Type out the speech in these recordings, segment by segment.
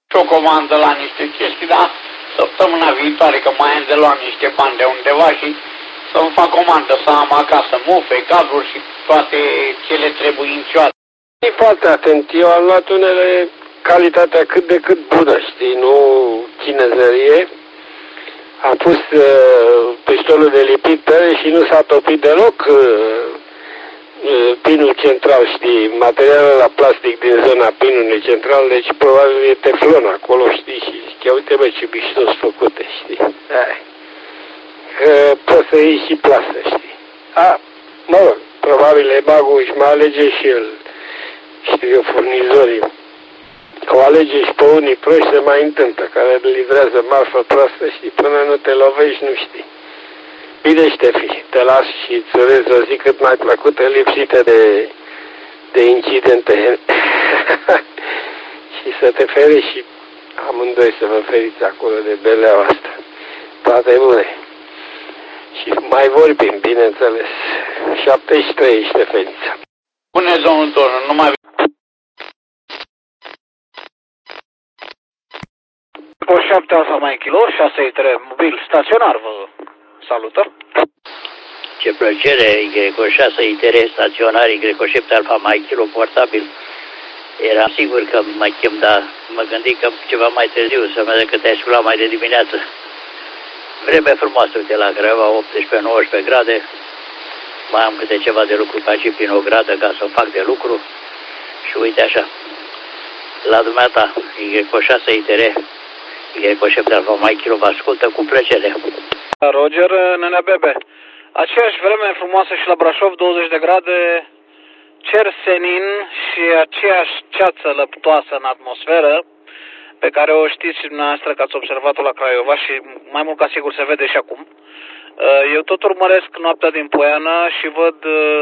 și o comandă la niște chestii, dar săptămâna viitoare, că mai am de luat niște bani de undeva și să-mi fac comandă, să am acasă mufe, cabluri și toate cele trebuincioase. E foarte atent, eu am luat unele calitatea cât de cât bună, știi, nu chinezărie. Am pus pistolul de lipit pe ele și nu s-a topit deloc pinul central, știi, materialul la plastic din zona pinului central, deci probabil e teflon acolo, știi, și zic, ia uite bă ce mișto-s făcute, știi. Că poți să iei și plasă, știi. Mă rog, probabil EMAG-ul își mai alege și el, știu eu, furnizorii. O alege și pe unii proști se mai întâmplă, care livrează marfă proastă și până nu te lovești nu știi. Bine, Ștefi, te las și îți urez o zi cât mai plăcută, lipsită de incidente. Și să te feri și amândoi să vă feriți acolo de beleaua asta. Toate bune. Și mai vorbim, bineînțeles. 73, Ștefenița. Bună, domnul Tonu, numai... Cu 7 Alfa mai kilo, 6 mobil staționar, vă salută. Ce plăcere, Y6 ITR staționar, Y7 Alfa mai kilo portabil. Eram sigur că mă chem, dar mă gândi că ceva mai târziu, să mă că te-ai sculat mai de dimineață. Vreme frumoasă, uite, la Craiova, 18-19 grade. Mai am câte ceva de lucru pe aici prin o gradă ca să fac de lucru. Și uite așa, la dumneata, Y6 ITR, Y7 Alfa mai kilo, vă ascultă cu plăcere. Roger, Nenea Bebe. Aceeași vreme frumoasă și la Brașov, 20 de grade, cer senin și aceeași ceață lăptoasă în atmosferă, pe care o știți și dumneavoastră că ați observat-o la Craiova și mai mult ca sigur se vede și acum. Eu tot urmăresc noaptea din Poiană și văd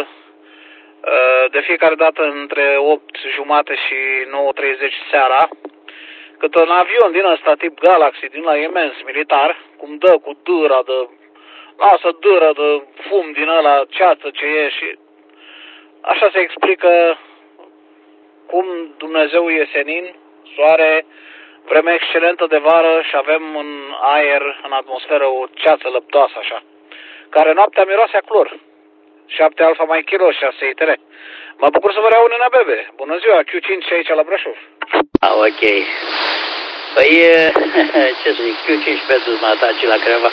de fiecare dată între 8:30 și 9:30 seara, cât un avion din ăsta tip Galaxy, din la imens militar, cum dă cu dâra de... lasă dâră de fum din ăla, ceață ce e și... Așa se explică cum Dumnezeu e senin, soare, vreme excelentă de vară și avem în aer, în atmosferă, o ceață lăptoasă așa, care noaptea miroase a clor. 7 Alfa mai kilo, 6 ITR. Mă bucur să vă reau, Nenea Bebe. Bună ziua, Q5 și aici la Brașov. Ok. Păi, ce să zic, Q5 pentru dumneata și la Craiova.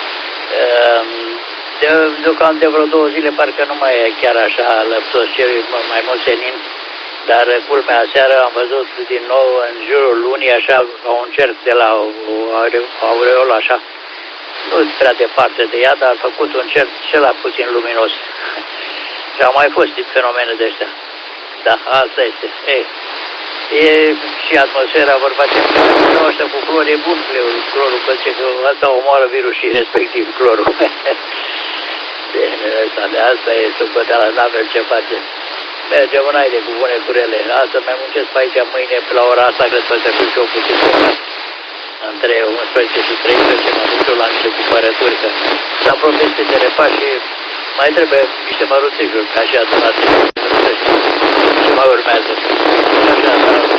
Deocamdată de vreo 2 zile parcă nu mai e chiar așa lăptos, cerul mai mult senin. Dar culmea, aseară am văzut din nou în jurul lunii, așa, un cerc de la o aureolă, așa, nu prea departe de ea, dar a făcut un cerc cel puțin luminos. Și au mai fost fenomene de astea. Da, asta este. E și atmosfera, vorba ce nu ăștia cu clor, e bun clorul, că asta omoară virusii, respectiv clorul. De asta e subăteala, n-avem ce face. Mergem înainte cu bune curele. Asta mai muncesc pe aici mâine, pe la ora asta, cred că să fiu și eu puțin bogat. Între 11 și 13 mă duc eu la niște cumpărături, că s-a promis pe telefon și mai trebuie niște măruțișuri, ca și adunat. Ce mai urmează. Așa,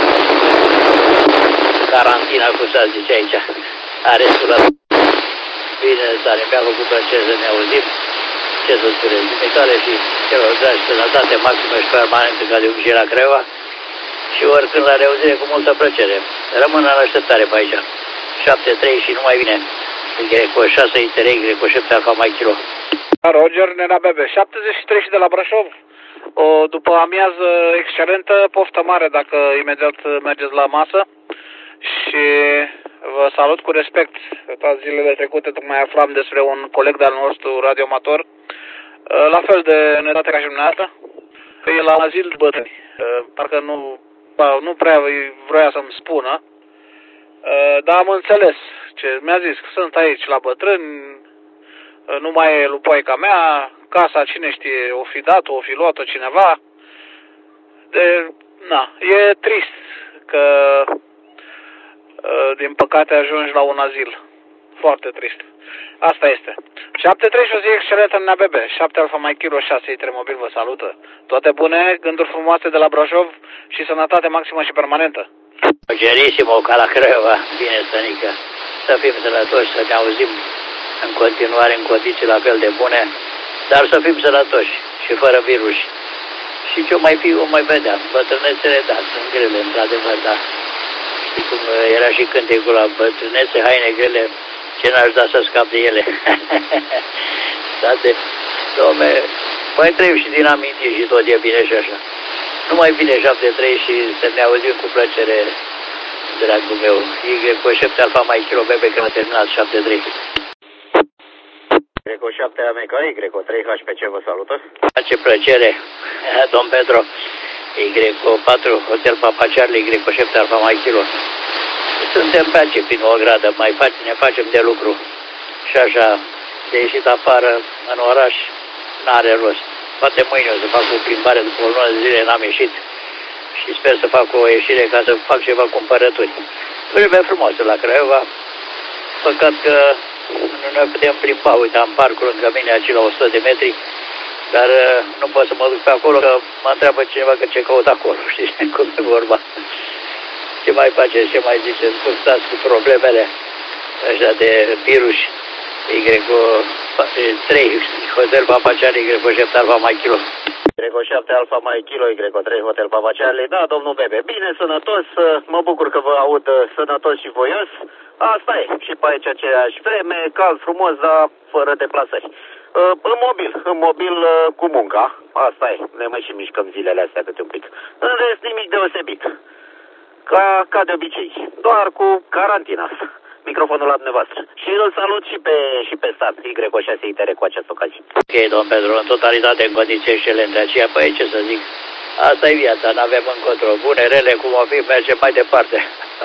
carantina, cum s-a zice aici. Arestul ăla. Bine, Sare, mi-a făcut plăcere să ne auzim. Ce să spunem, dumitale și celor dragi, sănătate maximă și permanentă ca de obicei la Craiova și oricând la reauzire cu multă plăcere. Rămân în așteptare pe aici. 7-3 și nu mai vine. Y6 ITR, Y7 Alfa mai kilo. Roger, Nenea Bebe, 73 și de la Brașov. O după amiază excelentă, poftă mare dacă imediat mergeți la masă și vă salut cu respect. Toate zilele trecute tocmai aflam despre un coleg de-al nostru radioamator, la fel de nedate ca și dumneavoastră. E la azil de bătrâni. Parcă nu prea vroia să-mi spună, dar am înțeles ce mi-a zis, că sunt aici la bătrâni, nu mai e lupoica mea, casa cine știe, o fi dat-o, o fi luat-o cineva. E trist că din păcate ajungi la un azil. Foarte trist. Asta este. 7-3 și o zi excelentă în NABB. 7 Alfa mai kilo, 6 ITR mobil vă salută. Toate bune, gânduri frumoase de la Brașov și sănătate maximă și permanentă. Gerissimo, ca la Craiova. Bine, Stănică. Să fim sănătoși, să ne auzim în continuare în condiții la fel de bune, dar să fim sănătoși și fără virus. Și ce o mai fi, o mai vedea. Bătrânețele, da, sunt grele, într-adevăr, da. Știi cum era și cântecul la bătrânețe, haine grele, ce n-aș da să scap de ele. State, dom'le, mai trăim și din amintiri și tot e bine și așa. Nu mai bine 7-3 și să ne auzim cu plăcere, dragul meu. Y7 Alfa mai kilo bebe că a terminat 7-3. Y7 Ameca, Y3 HPC vă salută. Face plăcere, domn Pedro. Y4 Hotel Papa Charlie, Y7 Alfa mai kilo. Suntem pe aici, prin o gradă, ne facem de lucru. Și așa, de ieșit afară, în oraș, n-are rost. Poate mâine o să fac o plimbare, după o lună de zile n-am ieșit. Și sper să fac o ieșire ca să fac ceva cumpărături. Vreme frumoasă la Craiova. Păcat că nu ne putem plimba. Uite, am parcul lângă mine aici la 100 de metri. Dar nu pot să mă duc pe acolo, că mă întreabă cineva că ce caut acolo. Știi cum e vorba? Ce mai faceți, ce mai ziceți? Cum stați cu problemele așa de virus? Y3 Hotel Papa Charlie, Y7 Alfa mai kilo. Y7 Alfa mai kilo, Y3 Hotel Papa Charlie. Da, domnul Bebe, bine, sănătos, mă bucur că vă aud sănătos și voios. Asta e, și pe aici aceeași vreme, cald frumos, dar fără deplasări. În mobil cu munca, asta e, ne mai și mișcăm zilele astea câte un pic. În rest, nimic deosebit, ca de obicei, doar cu carantina asta. Microfonul la dumneavoastră. Și îl salut și pe stat, Y6 ITR cu această ocazie. Ok, domn Pedro, în totalitate, în condiții excelente, aceea, păi ce să zic, asta e viața, n-avem încotro, bune, rele, cum o fi, mergem mai departe.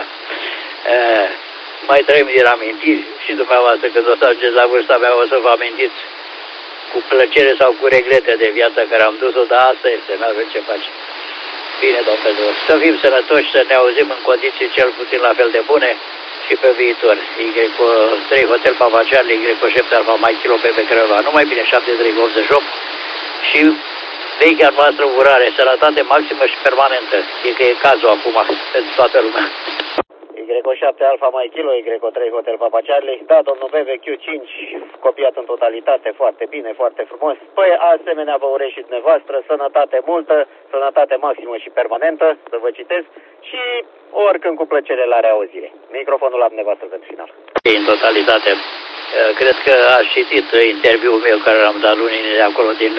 Mai trăim din amintiri și dumneavoastră, când o să ajungeți la vârsta mea, o să vă amintiți cu plăcere sau cu regrete de viața care am dus-o, dar asta este, n-avem ce face. Bine, domn Pedro, să fim sănătoși, să ne auzim în condiții cel puțin la fel de bune și pe viitor. Y3 Hotel Papa Charlie, Y7 Alfa mai kilo pe Craiova, numai bine 7388 și vechea noastră urare, sănătate maximă și permanentă. E că e cazul acum pentru toată lumea. Y7 Alfa mai kilo, Y3 Hotel Papa Charlie. Da, domnul BVQ5, copiat în totalitate, foarte bine, foarte frumos. Păi, asemenea, vă urez și dumneavoastră sănătate multă, sănătate maximă și permanentă, să vă citesc, și oricând cu plăcere la reauzire. Microfonul la dumneavoastră pentru final. În totalitate. Cred că ați citit interviul meu care l-am dat lunii de acolo din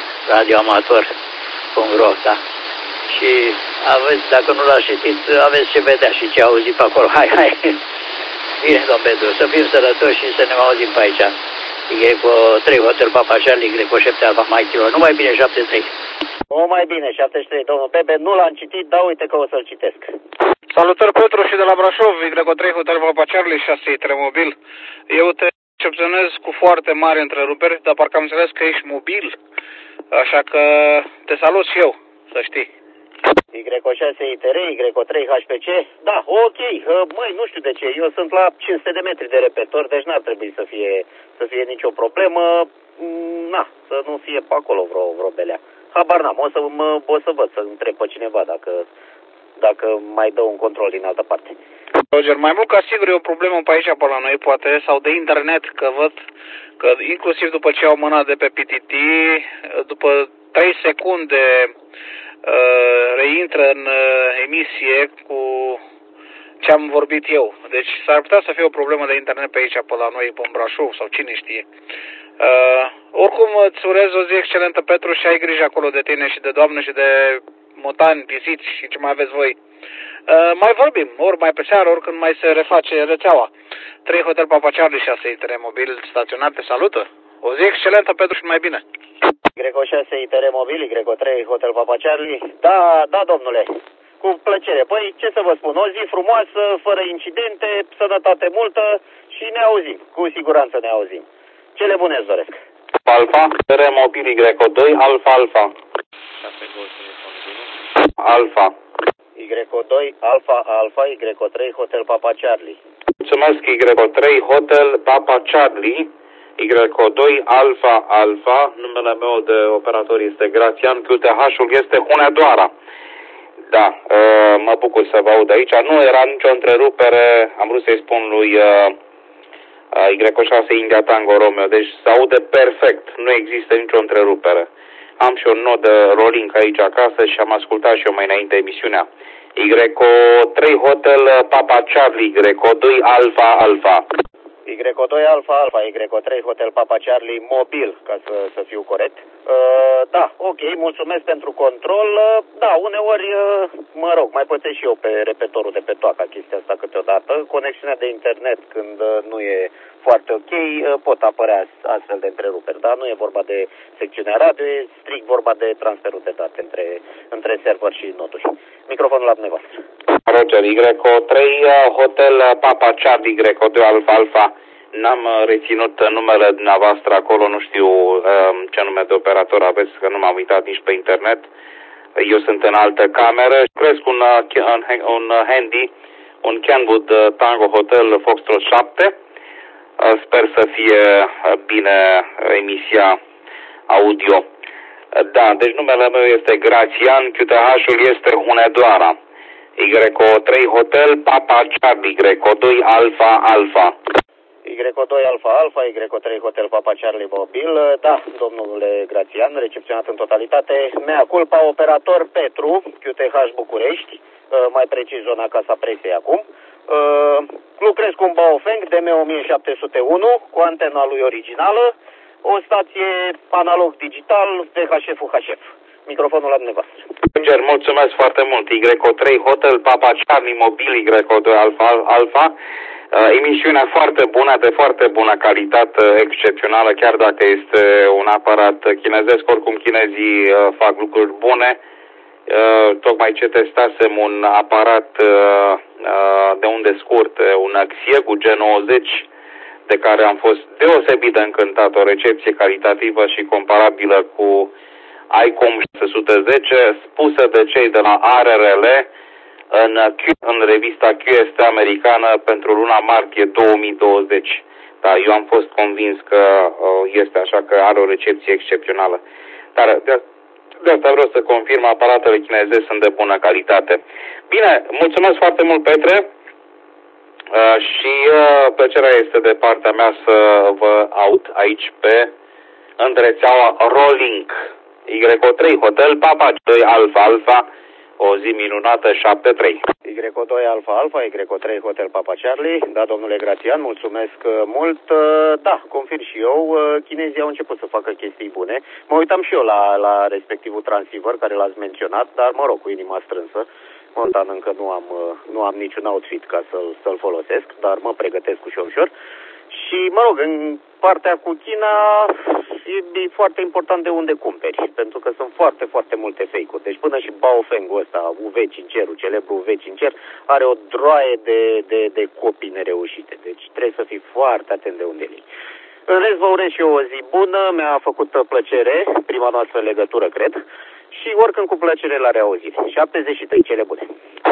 radioamator.ro, da? Și aveți, dacă nu l-ați citit, aveți ce vedea și ce auzit pe acolo. Hai! Bine, domn Pedro, să fim sănătoși și să ne auzim pe aici. Y3 Hotel Papa Charlie, Y7 Alfa mai kilo. Numai bine 73. O mai bine 73, domnul Bebe. Nu l-am citit, dar uite că o să-l citesc. Salutări, Petru, și de la Brașov, Y3 Hotel Papa Charlie 6 mobil. Eu te recepționez cu foarte mari întreruperi, dar parcă am înțeles că ești mobil. Așa că te salut și eu, să știi. Y6 ITR, Y3 HPC. Da, ok, măi, nu știu de ce, eu sunt la 500 de metri de repetor, deci n-ar trebui să fie nicio problemă. Na, să nu fie pe acolo vreo belea. Habar n-am, o să văd, să întreb pe cineva dacă mai dă un control din altă parte. Roger, mai mult ca sigur e o problemă pe aici, pe la noi, poate, sau de internet, că văd că inclusiv după ce au mânat de pe PTT, după 3 secunde reintră în emisie cu ce am vorbit eu. Deci s-ar putea să fie o problemă de internet pe aici, pe la noi, pe Brașov, sau cine știe. Oricum îți urez o zi excelentă, Petru, și ai grijă acolo de tine și de doamnă și de motani, pisici și ce mai aveți voi. Mai vorbim, ori mai pe seară, oricând mai se reface rețeaua. 3 Hotel Papa Charlie 6 ITR mobil staționat, te salută. O zi excelentă, Petru, și mai bine. Y6 ITR mobil, Y3 Hotel Papa Charlie. Da, domnule, cu plăcere. Păi, ce să vă spun, o zi frumoasă, fără incidente, sănătate multă și ne auzim. Cu siguranță ne auzim. Cele bune îți doresc. Alfa, ITR mobil, Y2, Alfa. Alfa. Y2, Alfa, Y3 Hotel Papa Charlie. Mulțumesc, Y3 Hotel Papa Charlie. Y2 Alfa, numele meu de operator este Grațian, QTH-ul este Hunedoara. Da, mă bucur să vă aud aici. Nu era nicio întrerupere, am vrut să-i spun lui Y6 India Tango Romeo, deci se aude perfect, nu există nicio întrerupere. Am și un nod de rolling aici acasă și am ascultat și eu mai înainte emisiunea. Y3 Hotel Papa Charlie, Y2 Alfa Alfa. Y2 Alfa Alfa, Y3 Hotel Papa Charlie mobil, ca să fiu corect. Da, ok, mulțumesc pentru control. Da, uneori, mă rog, mai pățesc și eu pe repetorul de pe toaca chestia asta câteodată. Conexiunea de internet, când nu e foarte ok, pot apărea astfel de întreruperi, dar nu e vorba de secțiunea radio, e strict vorba de transferul de date între server și noduri. Microfonul la dumneavoastră. Roger, Y3 Hotel Papa Charlie, Y2 Alfa Alfa. N-am reținut numele dumneavoastră acolo, nu știu ce nume de operator aveți, că nu m-am uitat nici pe internet. Eu sunt în altă cameră și cresc un handy, un Kenwood Tango Hotel Foxtrot 7. Sper să fie bine emisia audio. Da, deci numele meu este Grațian, QTH-ul este Hunedoara. Y3 Hotel Papa Charlie, Y2 Alfa Alfa. Y2 Alfa Alfa, Y3 Hotel Papa Charlie mobil. Da, domnule Grațian, recepționat în totalitate. Mea culpa, operator Petru, QTH București, mai precis zona Casa Presei acum. Lucrez cu un Baofeng DM1701 cu antena lui originală, o stație analog digital VHF-UHF. Microfonul la dumneavoastră. Roger, mulțumesc foarte mult. Y3 Hotel Papa Charlie mobil, Y2 Alfa Alfa. Emisiunea foarte bună, de foarte bună calitate, excepțională, chiar dacă este un aparat chinezesc. Oricum chinezii fac lucruri bune. Tocmai ce testasem un aparat de unde scurt, un Xiegu G90, de care am fost deosebit de încântat, o recepție calitativă și comparabilă cu ICOM 610, spusă de cei de la ARRL în revista QST americană pentru luna martie 2020. Da, eu am fost convins că este așa, că are o recepție excepțională. Dar de asta vreau să confirm, aparatele chineze sunt de bună calitate. Bine, mulțumesc foarte mult, Petre, și plăcerea este de partea mea să vă aud aici în rețeaua Rolling. Y3 Hotel Papa 2 Alfa Alfa, o zi minunată, 7-3. Y2 Alfa Alfa, Y3 Hotel Papa Charlie. Da, domnule Grațian, mulțumesc mult. Da, confirm și eu, chinezii au început să facă chestii bune. Mă uitam și eu la respectivul transceiver care l-ați menționat, dar mă rog, cu inima strânsă. Momentan încă nu am niciun outfit ca să-l folosesc, dar mă pregătesc ușor. Și, mă rog, în partea cu China e foarte important de unde cumperi, pentru că sunt foarte, foarte multe fake-uri. Deci până și Baofeng-ul ăsta, UV5R-ul, celebrul UV5R, are o droaie de copii nereușite. Deci trebuie să fii foarte atent de unde iei. În rest, vă urez și eu o zi bună, mi-a făcut plăcere, prima noastră legătură, cred, și oricând cu plăcere la reauzire. 73, cele bune!